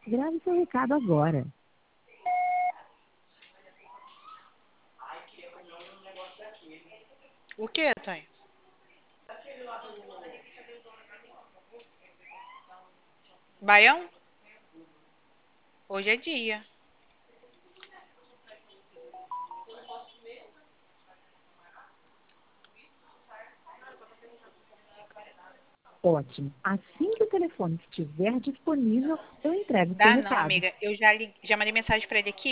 Grave seu recado agora. O que, Tonho? Baião? Hoje é dia. Ótimo. Assim que o telefone estiver disponível, eu entrego seu Dá não, recado. amiga. Eu já mandei mensagem pra ele aqui.